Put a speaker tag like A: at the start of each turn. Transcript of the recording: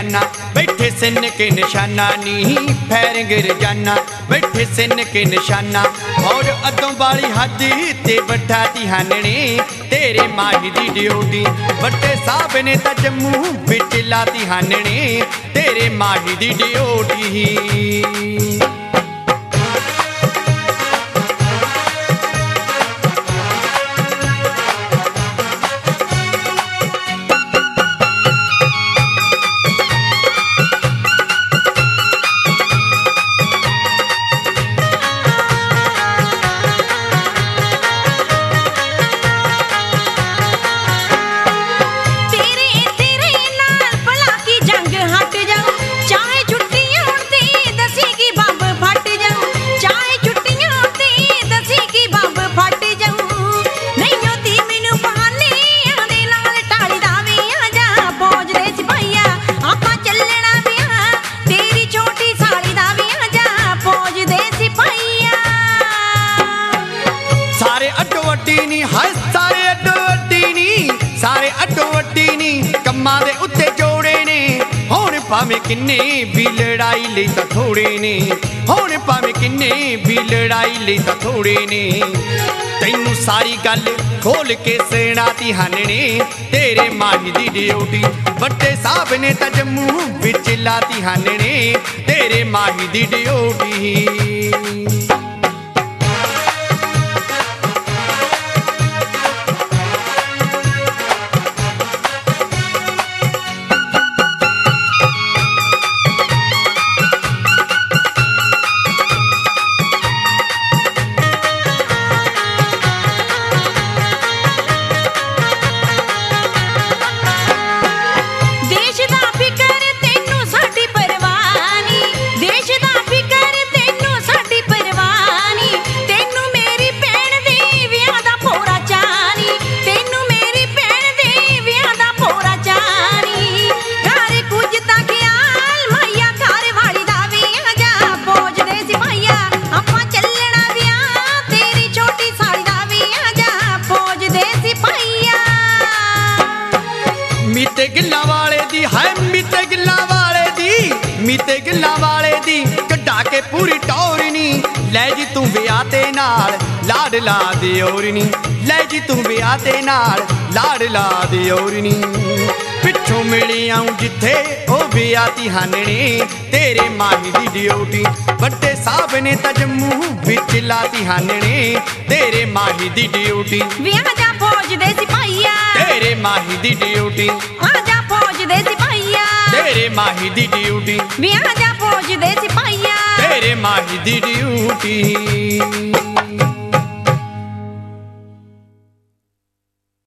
A: जाना बैठे सिन के निशाना नी फैरिंग रजाना बैठे सिन के निशाना और अदों वाली हद ते बैठा तिहानने तेरे माही दी ड्यूटी बड़े साहब ने तां जम्मू बिच ला तिहानने तेरे माही दी ड्यूटी। कम्मां दे उत्ते जोड़े ने हुण भावें किन्ने भी लड़ाई लई तां थोड़े ने हुण भावें किन्ने भी लड़ाई लई तां थोड़े ने तैनू सारी गल खोल के सुणा तिहानने तेरे माही दी ड्यूटी बड़े साहब ने तां जम्मू विच ला तिहानने तेरे माही दी ड्यूटी। मीते गिल्ला वाले दी कढ़ा के पूरी टौरनी लै जी तू विआह ते नाल लाड ला दे औरनी लै जी तू विआह ते नाल लाड ला दे औरनी पिछों मिली आऊं जिथे ओ विआह तिहानने तेरे माही दी ड्यूटी बड़े साहब ने तां जम्मू विच ला तिहानने तेरे माही दी ड्यूटी।
B: विआह जा फौज दे सिपाहिया
A: तेरे माही दी ड्यूटी
B: आजा फौज दे सिपाहिया
A: तेरे माही दी ड्यूटी
B: विआह जा फौज दे सिपाहिया
A: तेरे माही दी ड्यूटी।